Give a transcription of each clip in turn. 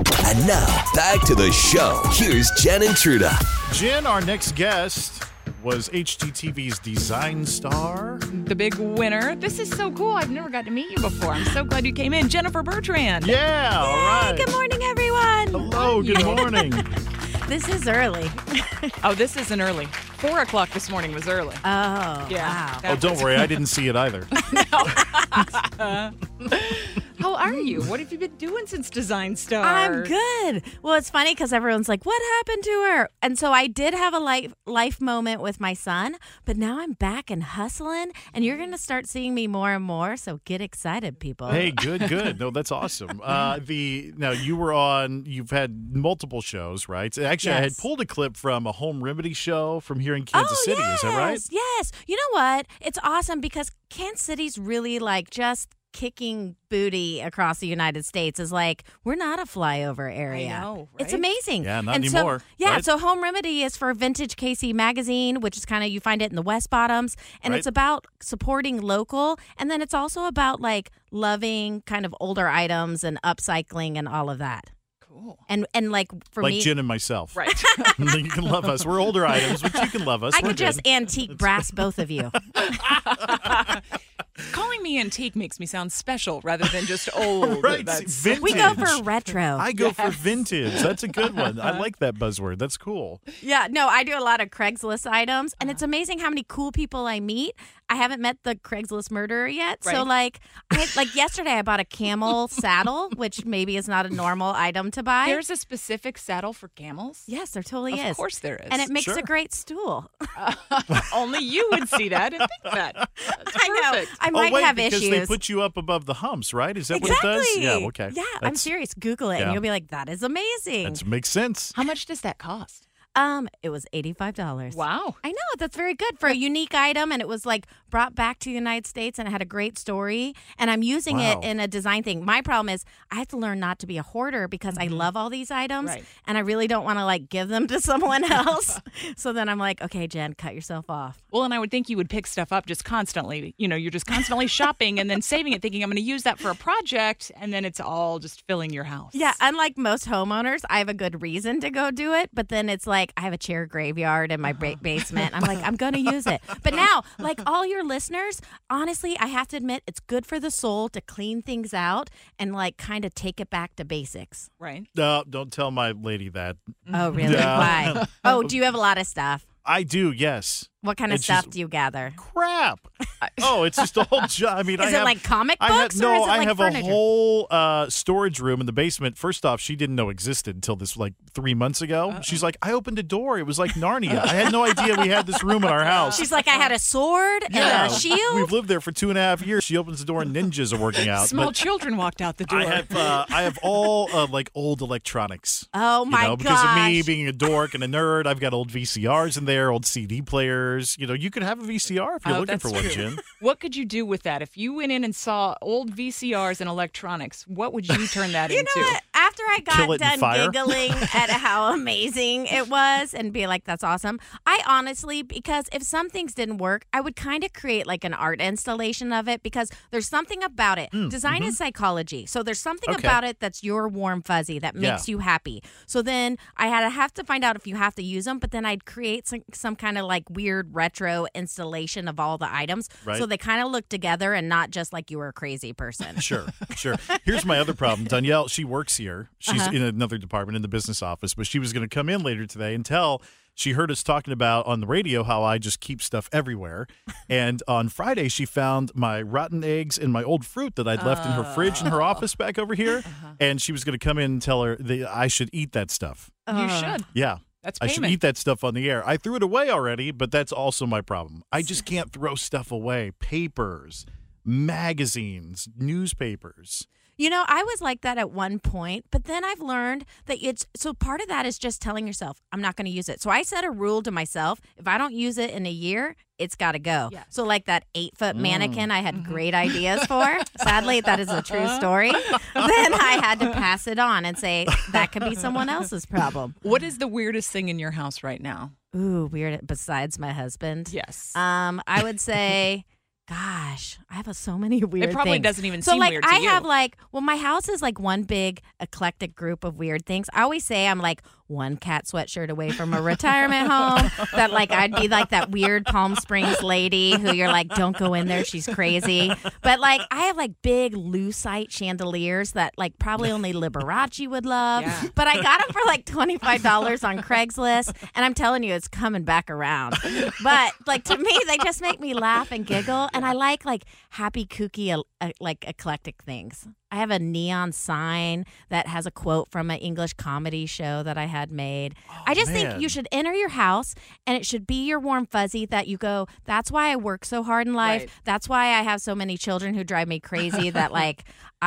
And now, back to the show. Here's Jen and Truda. Jen, our next guest, was HGTV's Design Star. The big winner. This is so cool. I've never got to meet you before. I'm so glad you came in. Jennifer Bertrand. Yeah, all right. Good morning, everyone. Hello, good morning. This is early. Oh, this isn't early. 4 o'clock this morning was early. Oh, Yeah. wow. Oh, don't worry, I didn't see it either. How are you? What have you been doing since Design Star? I'm good. Well, it's funny because everyone's like, what happened to her? And so I did have a life moment with my son, but now I'm back and hustling, and you're going to start seeing me more and more, so get excited, people. Hey, good. No, that's awesome. Now, you've had multiple shows, right? Actually, I had Yes. pulled a clip from a home remedy show from here in Kansas City. Is that right? Yes. You know what? It's awesome because Kansas City's really just kicking booty across the United States is we're not a flyover area. I know, It's right? amazing. Yeah, not and anymore, So, yeah, right? so Home Remedy is for Vintage KC Magazine, which is kind of, you find it in the West Bottoms, and Right. it's about supporting local, and then it's also about loving kind of older items and upcycling and all of that. Cool. And for Like me, Jen and myself. Right. You can love us. We're older items, but you can love us. I We're could just good. antique brass both of you. Calling me antique makes me sound special rather than just old. Right, That's vintage. We go for retro. I go for vintage. That's a good one. I like that buzzword. That's cool. Yeah, no, I do a lot of Craigslist items, and it's amazing how many cool people I meet. I haven't met the Craigslist murderer yet, so yesterday I bought a camel saddle, which maybe is not a normal item to buy. There's a specific saddle for camels? Yes, there totally is. Of course there is. And it makes Sure. a great stool. Only you would see that and think that. That's I know. perfect. I might have because issues. they put you up above the humps, right? Is that exactly. what it does? Yeah, okay. Yeah, I'm That's- serious. Google it, yeah. and you'll be like, "That is amazing." That makes sense. How much does that cost? It was $85. Wow. I know, that's very good for a unique item, and it was brought back to the United States, and it had a great story, and I'm using Wow. it in a design thing. My problem is I have to learn not to be a hoarder because I love all these items, Right. and I really don't want to give them to someone else. So then I'm like, okay, Jen, cut yourself off. Well, and I would think you would pick stuff up just constantly. You know, you're just constantly shopping and then saving it, thinking I'm going to use that for a project, and then it's all just filling your house. Yeah, unlike most homeowners, I have a good reason to go do it, but then it's I have a chair graveyard in my basement. I'm I'm going to use it. But now, all your listeners, honestly, I have to admit, it's good for the soul to clean things out and kind of take it back to basics. Right. Don't tell my lady that. Oh, really? Yeah. Why? Oh, do you have a lot of stuff? I do, yes. What kind of It's stuff just- do you gather? Crap. Oh, it's just a whole job. I mean, Is it comic books or is it I have furniture? a whole storage room in the basement. First off, she didn't know existed until this 3 months ago. She's like, I opened a door. It was like Narnia. I had no idea we had this room in our house. She's like, I had a sword and a shield. We've lived there for 2.5 years. She opens the door and ninjas are working out. Small But children walked out the door. I have all old electronics. Oh, my Because of me gosh. being a dork and a nerd, I've got old VCRs in there, old CD players. You could have a VCR if you're looking that's for one, true. Jen. What could you do with that? If you went in and saw old VCRs and electronics, what would you turn that You into? know what? After I Kill it got in done fire? giggling at how amazing it was and be like, that's awesome, I honestly, because if some things didn't work, I would kind of create an art installation of it because there's something about it. Design is psychology. So there's something Okay. about it that's your warm fuzzy that makes you happy. So then I had to have to find out if you have to use them, but then I'd create some kind of weird retro installation of all the items. Right. So they kind of look together and not just like you were a crazy person. Sure. Here's my other problem. Danielle, she works here. She's in another department in the business office, but she was going to come in later today and tell. She heard us talking about on the radio how I just keep stuff everywhere. And on Friday, she found my rotten eggs and my old fruit that I'd left in her fridge in her office back over here. And she was going to come in and tell her that I should eat that stuff. You should. Yeah. That's I should payment. eat that stuff on the air. I threw it away already, but that's also my problem. I just can't throw stuff away. Papers, magazines, newspapers. I was like that at one point, but then I've learned that so part of that is just telling yourself, I'm not going to use it. So I set a rule to myself. If I don't use it in a year, it's got to go. Yes. So that 8-foot mannequin I had great ideas for, sadly, that is a true story. Then I had to pass it on and say, that could be someone else's problem. What is the weirdest thing in your house right now? Ooh, weird. Besides my husband. Yes. I would say, Gosh, I have so many weird things. It probably doesn't even so seem like weird to I you. have like, well, my house is like one big eclectic group of weird things. I always say I'm like one cat sweatshirt away from a retirement home. That like I'd be like that weird Palm Springs lady who you're like, don't go in there, she's crazy. But like I have like big lucite chandeliers that like probably only Liberace would love. Yeah. But I got them for like $25 on Craigslist, and I'm telling you, it's coming back around. But like to me, they just make me laugh and giggle, and I like happy, kooky, like eclectic things. I have a neon sign that has a quote from an English comedy show that I had made. I just think you should enter your house, and it should be your warm fuzzy that you go, that's why I work so hard in life. Right. That's why I have so many children who drive me crazy that like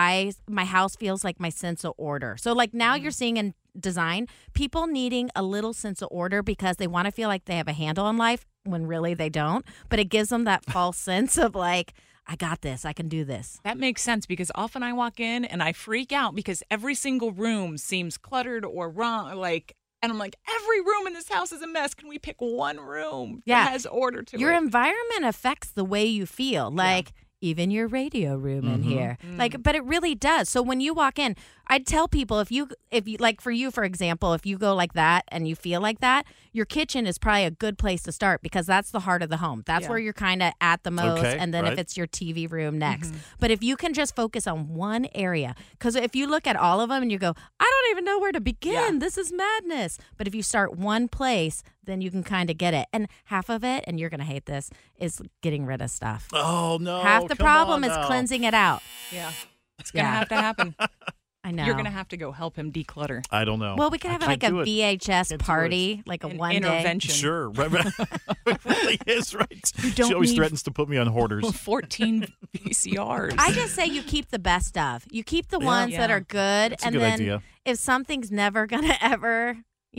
my house feels like my sense of order. So like now you're seeing in design people needing a little sense of order because they want to feel like they have a handle on life when really they don't. But it gives them that false sense of like, I got this. I can do this. That makes sense because often I walk in and I freak out because every single room seems cluttered or wrong. And I'm like, every room in this house is a mess. Can we pick one room that has order to Your it? environment affects the way you feel. Like even your radio room in here. Like, but it really does. So when you walk in, I'd tell people if you like for you, for example, if you go like that and you feel like that, your kitchen is probably a good place to start because that's the heart of the home. That's where you're kind of at the most. Okay, and then if it's your TV room next. But if you can just focus on one area, because if you look at all of them and you go, I don't even know where to begin. Yeah. This is madness. But if you start one place, then you can kind of get it. And half of it, and you're going to hate this, is getting rid of stuff. Oh, no. Half the come problem on is now. cleansing it out. Yeah. It's going to have to happen. I know. You're going to have to go help him declutter. I don't know. Well, we could have I like a can't do it. VHS Can't do party, like a An one day. intervention. Sure. Right. It really is, right? don't She always need- threatens to put me on hoarders. 14 VCRs. I just say you keep the best of. You keep the ones that Yeah. are good, That's a and good then idea. if something's never gonna ever,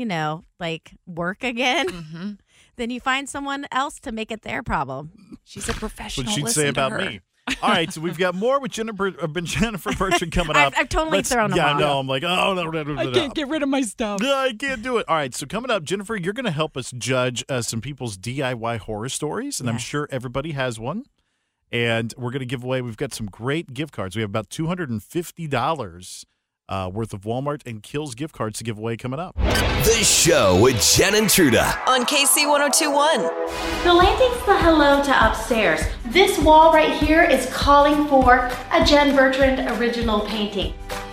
like work again, then you find someone else to make it their problem. She's a professional. What she'd Listen say to about her. me. All right, so we've got more with Jennifer Bertrand coming up. I've totally thrown them Yeah, off. I know. I'm like, oh, no. I can't get rid of my stuff. No, I can't do it. All right, so coming up, Jennifer, you're going to help us judge some people's DIY horror stories, and I'm Yes. sure everybody has one. And we're going to give away, we've got some great gift cards. We have about $250 worth of Walmart and Kills gift cards to give away coming up. The show with Jen and Truda. On KC 1021. The landing's the hello to upstairs. This wall right here is calling for a Jen Bertrand original painting.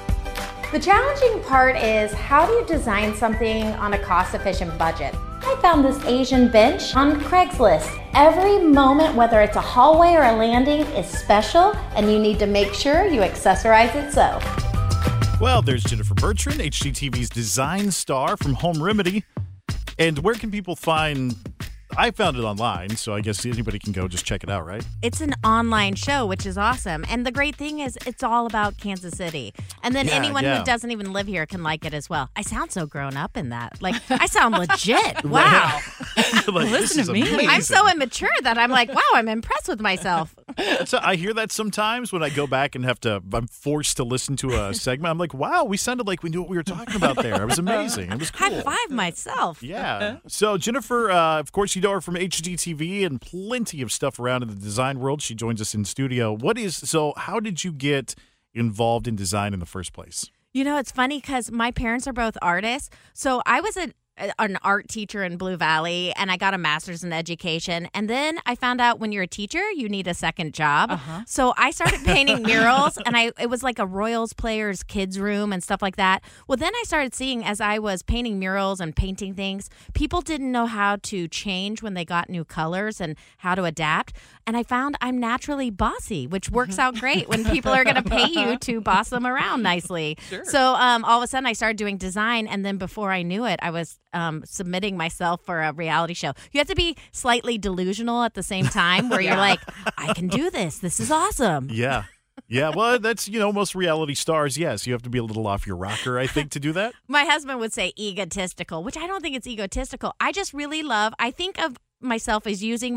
The challenging part is how do you design something on a cost-efficient budget? I found this Asian bench on Craigslist. Every moment, whether it's a hallway or a landing, is special, and you need to make sure you accessorize it so. Well, there's Jennifer Bertrand, HGTV's design star from Home Remedy. And where can people find... I found it online, so I guess anybody can go just check it out, right? It's an online show, which is awesome. And the great thing is it's all about Kansas City. And then anyone who doesn't even live here can like it as well. I sound so grown up in that. Like, I sound legit. Wow. Like, Listen this to is me. amazing. I'm so immature that I'm like, wow, I'm impressed with myself. So I hear that sometimes when I go back and I'm forced to listen to a segment. I'm like, wow, we sounded like we knew what we were talking about there. It was amazing. It was cool. High five myself. Yeah. So Jennifer, of course, you know her from HGTV and plenty of stuff around in the design world. She joins us in studio. How did you get involved in design in the first place? It's funny because my parents are both artists. So I was an art teacher in Blue Valley, and I got a master's in education. And then I found out when you're a teacher, you need a second job. So I started painting murals, and it was like a Royals players' kids' room and stuff like that. Well, then I started seeing as I was painting murals and painting things, people didn't know how to change when they got new colors and how to adapt. And I found I'm naturally bossy, which works out great when people are going to pay you to boss them around nicely. Sure. So all of a sudden I started doing design, and then before I knew it, I was submitting myself for a reality show. You have to be slightly delusional at the same time where you're like, I can do this. This is awesome. Yeah. Yeah, well, that's, most reality stars, yes. You have to be a little off your rocker, I think, to do that. My husband would say egotistical, which I don't think it's egotistical. I just really I think of myself as using my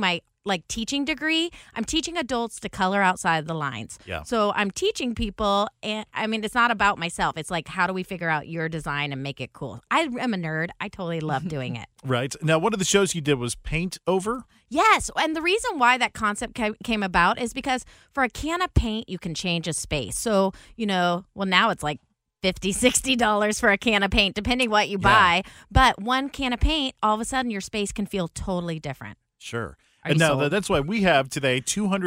like teaching degree. I'm teaching adults to color outside the lines. Yeah. So I'm teaching people, and I mean, it's not about myself. It's like, how do we figure out your design and make it cool? I am a nerd. I totally love doing it. Right. Now, one of the shows you did was paint over. Yes, and the reason why that concept came about is because for a can of paint, you can change a space. So, now it's like $50, $60 for a can of paint, depending what you buy. But one can of paint, all of a sudden, your space can feel totally different. Sure. Are And you now sold? that's why we have today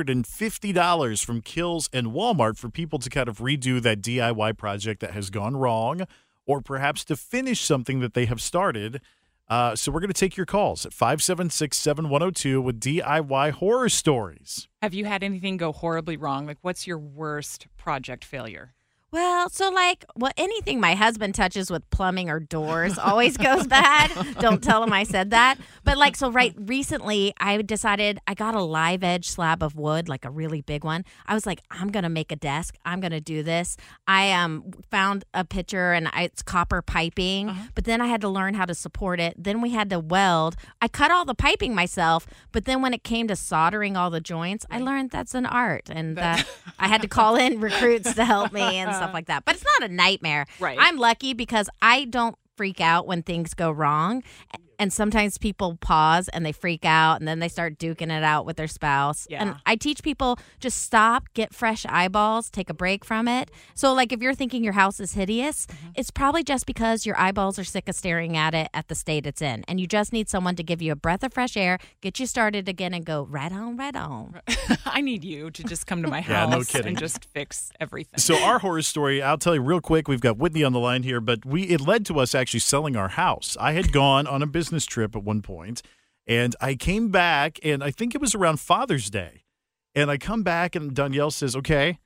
$250 from Kills and Walmart for people to kind of redo that DIY project that has gone wrong, or perhaps to finish something that they have started. So we're going to take your calls at 576-7102 with DIY horror stories. Have you had anything go horribly wrong? Like, what's your worst project failure? Well, so anything my husband touches with plumbing or doors always goes bad. Don't tell him I said that. But recently I decided I got a live edge slab of wood, like a really big one. I was like, I'm going to make a desk. I'm going to do this. I found a picture and it's copper piping, but then I had to learn how to support it. Then we had to weld. I cut all the piping myself, but then when it came to soldering all the joints, I learned that's an art, and that I had to call in recruits to help me and stuff like that. But it's not a nightmare. Right. I'm lucky because I don't freak out when things go wrong. And sometimes people pause and they freak out and then they start duking it out with their spouse. Yeah. And I teach people just stop, get fresh eyeballs, take a break from it. So like if you're thinking your house is hideous, it's probably just because your eyeballs are sick of staring at it at the state it's in. And you just need someone to give you a breath of fresh air, get you started again and go right on, right on. I need you to just come to my Yeah, house no kidding. and just fix everything. So our horror story, I'll tell you real quick. We've got Whitney on the line here, but it led to us actually selling our house. I had gone on a business trip at one point, and I came back, and I think it was around Father's Day, and I come back, and Danielle says, okay,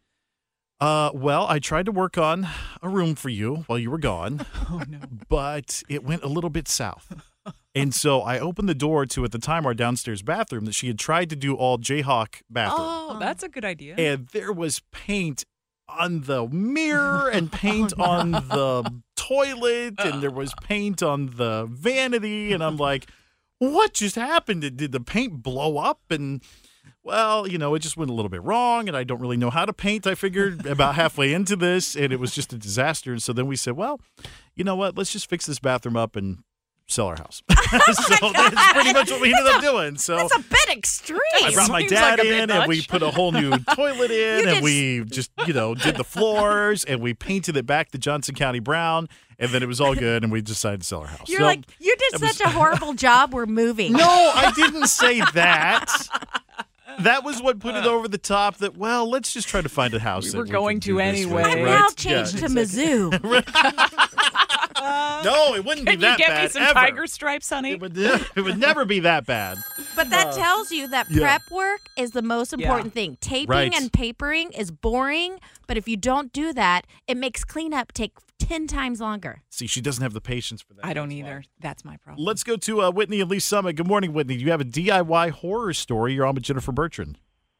well, I tried to work on a room for you while you were gone, but it went a little bit south. And so I opened the door to, at the time, our downstairs bathroom that she had tried to do all Jayhawk bathroom. Oh, that's a good idea. And there was paint on the mirror and paint on the toilet, and there was paint on the vanity. And I'm like, what just happened? Did the paint blow up? And, well, it just went a little bit wrong, and I don't really know how to paint, I figured, about halfway into this, and it was just a disaster. And so then we said, well, you know what? Let's just fix this bathroom up and sell our house. So that's pretty much what we ended up doing. So That's a bit extreme. I brought my Seems dad like a bit in, and we much. put a whole new toilet in, and we just, did the floors, and we painted it back to Johnson County brown, and then it was all good, and we decided to sell our house. You're So, like, you did that such a horrible job. We're moving. no, I didn't say that. That was what put it over the top that, well, let's just try to find a house. We that were going can do to this with, anyway. I've right? now Yeah, changed to exactly. Mizzou. No, it wouldn't be Can you that get bad me some ever. tiger stripes, honey? It would never be that bad. But that tells you that yeah. prep work is the most important thing. Taping Right. and papering is boring, but if you don't do that, it makes cleanup take 10 times longer. See, she doesn't have the patience for that. I don't That's why. either. That's my problem. Let's go to Whitney and Lee Summit. Good morning, Whitney. You have a DIY horror story. You're on with Jennifer Bertrand.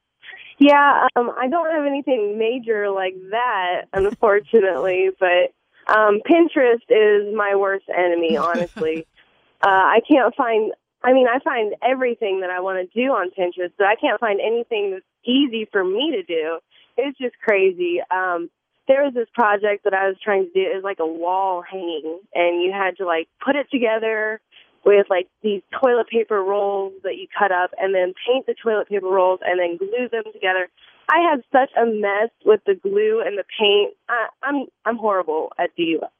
Yeah, I don't have anything major like that, unfortunately, but Pinterest is my worst enemy, honestly. I find everything that I want to do on Pinterest, but I can't find anything that's easy for me to do. It's just crazy. There was this project that I was trying to do. It was like a wall hanging, and you had to, put it together with, these toilet paper rolls that you cut up and then paint the toilet paper rolls and then glue them together. I had such a mess with the glue and the paint. I'm horrible at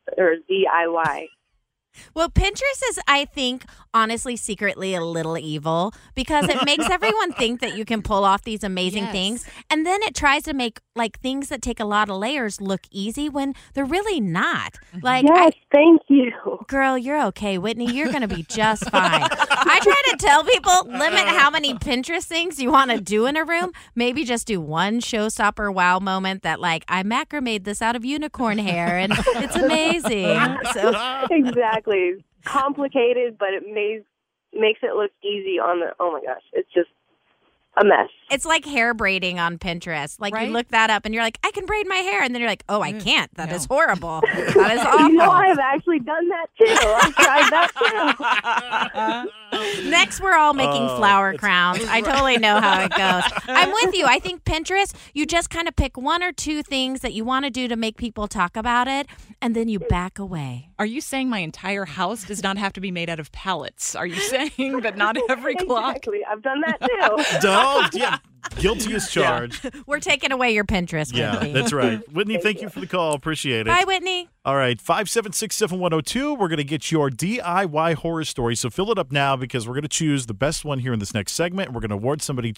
DIY. Well, Pinterest is, I think, honestly, secretly a little evil because it makes everyone think that you can pull off these amazing things. And then it tries to make, things that take a lot of layers look easy when they're really not. Yes, thank you. Girl, you're okay, Whitney. You're going to be just fine. I try to tell people, limit how many Pinterest things you want to do in a room. Maybe just do one showstopper wow moment that, I macrame'd this out of unicorn hair, and it's amazing. So Exactly. Complicated, but it makes it look easy on the, oh my gosh, it's just a mess. it's like hair braiding on Pinterest. Right? You look that up and you're like, I can braid my hair. And then you're like, oh, I can't. That No. is horrible. That is awful. I've actually done that too. I've tried that too. Next, we're all making flower crowns. I totally know how it goes. I'm with you. I think Pinterest, you just kind of pick one or two things that you want to do to make people talk about it, and then you back away. Are you saying my entire house does not have to be made out of pallets? Are you saying that not every clock? Exactly. I've done that too. Don't. Yeah. Guilty as charged. We're taking away your Pinterest, Yeah, Whitney. that's right. Whitney, thank you for the call. Appreciate it. Bye, Whitney. All right, 576-7102. We're going to get your DIY horror story. So fill it up now because we're going to choose the best one here in this next segment. We're going to award somebody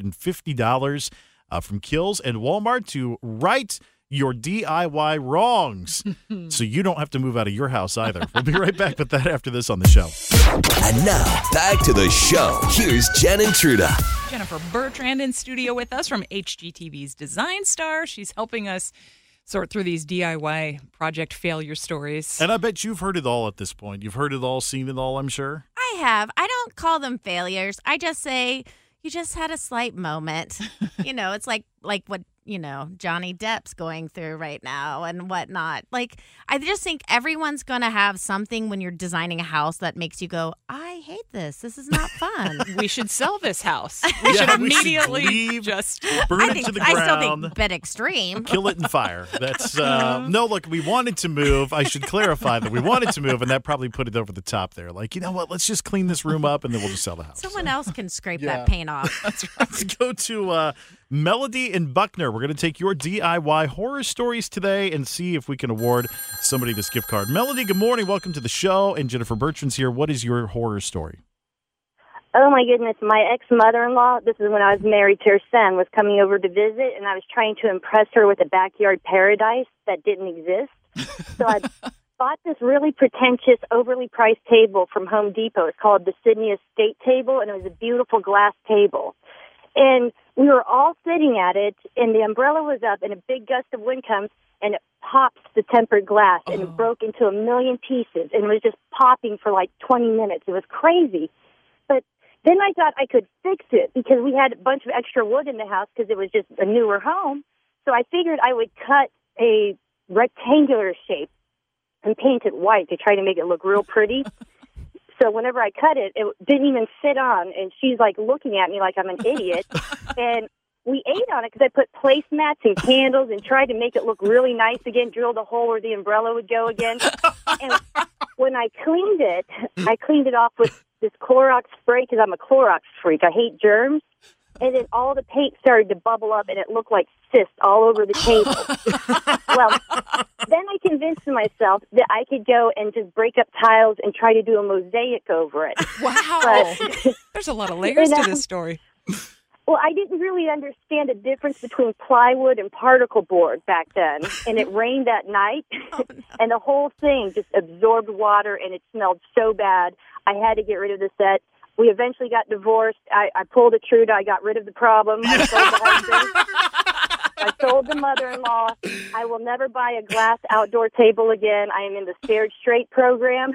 $250 from Kills and Walmart to write your DIY wrongs so you don't have to move out of your house either. We'll be right back with that after this on the show. And now, back to the show. Here's Jen and Truda. Jennifer Bertrand in studio with us from HGTV's Design Star. She's helping us sort through these DIY project failure stories. And I bet you've heard it all at this point. You've heard it all, seen it all, I'm sure. I have. I don't call them failures. I just say you just had a slight moment. It's like what Johnny Depp's going through right now and whatnot. Like, I just think everyone's going to have something when you're designing a house that makes you go, I hate this. This is not fun. We should sell this house. We should immediately leave, just burn it to the ground. I still think a bit extreme. Kill it in fire. That's no, look, we wanted to move. I should clarify that we wanted to move, and that probably put it over the top there. Like, you know what? Let's just clean this room up, and then we'll just sell the house. Someone else can scrape that paint off. That's right. Let's go to Melody in Buckner. We're going to take your DIY horror stories today and see if we can award somebody this gift card. Melody, good morning. Welcome to the show. And Jennifer Bertrand's here. What is your horror story? Oh, my goodness. My ex-mother-in-law, this is when I was married to her son, was coming over to visit, and I was trying to impress her with a backyard paradise that didn't exist. So I bought this really pretentious, overly priced table from Home Depot. It's called the Sydney Estate Table, and it was a beautiful glass table. And we were all sitting at it, and the umbrella was up, and a big gust of wind comes, and it pops the tempered glass, and it broke into a million pieces, and it was just popping for like 20 minutes. It was crazy. But then I thought I could fix it because we had a bunch of extra wood in the house because it was just a newer home. So I figured I would cut a rectangular shape and paint it white to try to make it look real pretty. So whenever I cut it, it didn't even fit on, and she's like looking at me like I'm an idiot. And we ate on it because I put placemats and candles and tried to make it look really nice again, drilled a hole where the umbrella would go again. And when I cleaned it off with this Clorox spray because I'm a Clorox freak. I hate germs. And then all the paint started to bubble up, and it looked like cysts all over the table. Well, then I convinced myself that I could go and just break up tiles and try to do a mosaic over it. Wow. But, there's a lot of layers to this story. Well, I didn't really understand the difference between plywood and particle board back then. And it rained that night, and the whole thing just absorbed water, and it smelled so bad. I had to get rid of the set. We eventually got divorced. I pulled a Truda. I got rid of the problem. I sold the husband. I sold the mother-in-law. I will never buy a glass outdoor table again. I am in the Scared Straight program.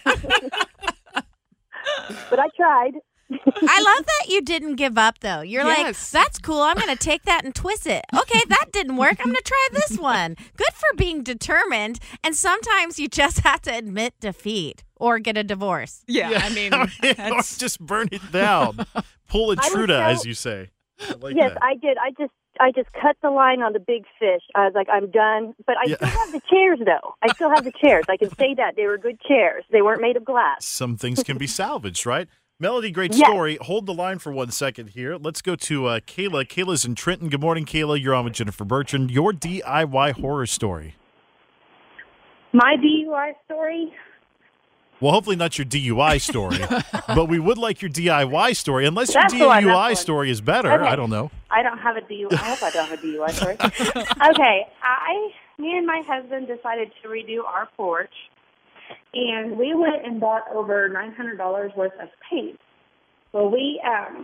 But I tried. I love that you didn't give up, though. You're like, that's cool. I'm going to take that and twist it. Okay, that didn't work. I'm going to try this one. Good for being determined. And sometimes you just have to admit defeat or get a divorce. Yeah. I mean, or just burn it down. Pull a Truda, as you say. Yes, I did. I just cut the line on the big fish. I was like, I'm done. But I still have the chairs, though. I still have the chairs. I can say that. They were good chairs. They weren't made of glass. Some things can be salvaged, right? Melody, great story. Hold the line for 1 second here. Let's go to Kayla. Kayla's in Trenton. Good morning, Kayla. You're on with Jennifer Bertrand. Your DIY horror story. My DUI story? Well, hopefully not your DUI story, but we would like your DIY story, unless That's your the DUI one. story is better. Okay. I don't know. I don't have a DUI. I hope I don't have a DUI story. Okay, me and my husband decided to redo our porch, and we went and bought over $900 worth of paint. Well, we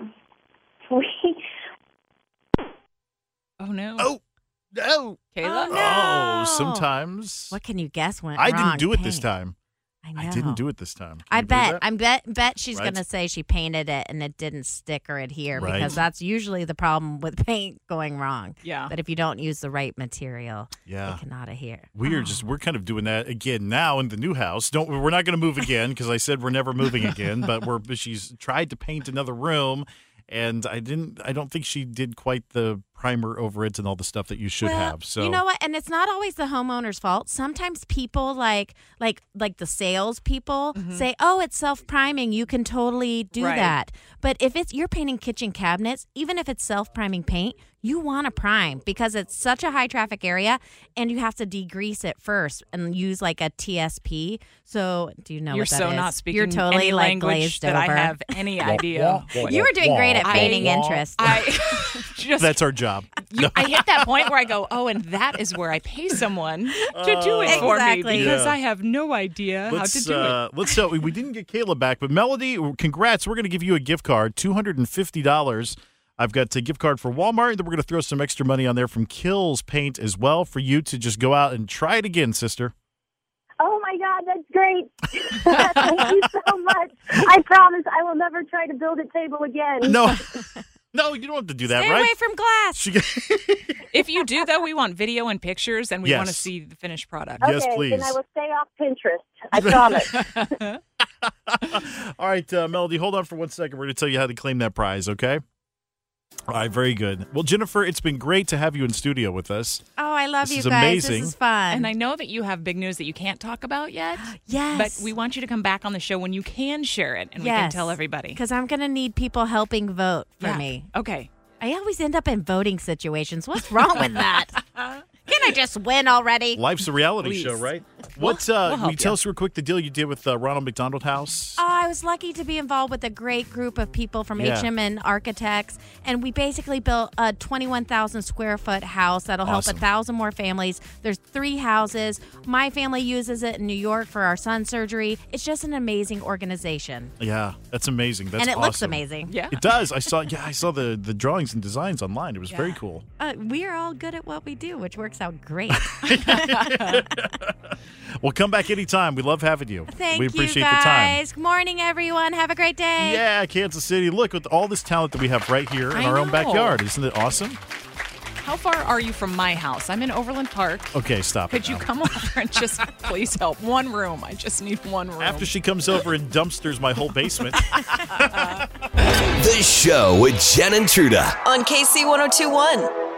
Oh, no. Oh, no. Kayla? Oh, no. Oh, sometimes. What can you guess went I wrong? didn't do it this Paint. time. I know. I didn't do it this time. Can I you believe bet. that? Bet she's Right? gonna say she painted it and it didn't stick or adhere Right. because that's usually the problem with paint going wrong. Yeah. That if you don't use the right material, Yeah. it cannot adhere. We're kind of doing that again now in the new house. We're not going to move again because I said we're never moving again. But she's tried to paint another room, and I don't think she did quite the primer over it and all the stuff that you should have. So you know what? And it's not always the homeowner's fault. Sometimes people like the sales people say, "Oh, it's self-priming. You can totally do Right. that." But if you're painting kitchen cabinets, even if it's self-priming paint, you want to prime because it's such a high traffic area, and you have to degrease it first and use like a TSP. So, do you know You're what that so is? not speaking You're totally any like language glazed that over. I have any idea. You were doing great at feigning interest. I just that's our job. I hit that point where I go, oh, and that is where I pay someone to do it for me Exactly. because Yeah. I have no idea how to do it. Let's tell. We didn't get Kayla back, but Melody, congrats! We're going to give you a gift card, $250. I've got a gift card for Walmart, and then we're going to throw some extra money on there from Kills Paint as well for you to just go out and try it again, sister. Oh my God, that's great. Thank you so much. I promise I will never try to build a table again. No, no, you don't have to do that, Stay right? away from glass. If you do, though, we want video and pictures, and we Yes. want to see the finished product. Yes, Okay, please. then I will stay off Pinterest. I promise. All right, Melody, hold on for 1 second. We're going to tell you how to claim that prize, okay? All right, very good. Well, Jennifer, it's been great to have you in studio with us. Oh, I love This you is guys. amazing. This is fun. And I know that you have big news that you can't talk about yet. Yes. But we want you to come back on the show when you can share it, and we can tell everybody. Because I'm going to need people helping vote for me. Okay. I always end up in voting situations. What's wrong with that? Can I just win already? Life's a reality Please. show, right? We'll Can help you tell you. us real quick the deal you did with Ronald McDonald House? Oh, I was lucky to be involved with a great group of people from Yeah. HM Architects, and we basically built a 21,000 square foot house that'll help Awesome. 1,000 more families. There's 3 houses. My family uses it in New York for our son's surgery. It's just an amazing organization, Yeah, that's amazing. That's and it awesome. looks amazing. Yeah. It does. I saw the drawings and designs online. It was very cool. We are all good at what we do, which works out great. Well, come back anytime. We love having you. Thank we you, appreciate the time. guys. Good morning, everyone. Have a great day. Yeah, Kansas City. Look, with all this talent that we have right here in I our own know. backyard. Isn't it awesome? How far are you from my house? I'm in Overland Park. Okay, stop Could it you now. come over and just please help? One room. I just need one room. After she comes over and dumpsters my whole basement. The show with Jen and Truda. On KC 1021.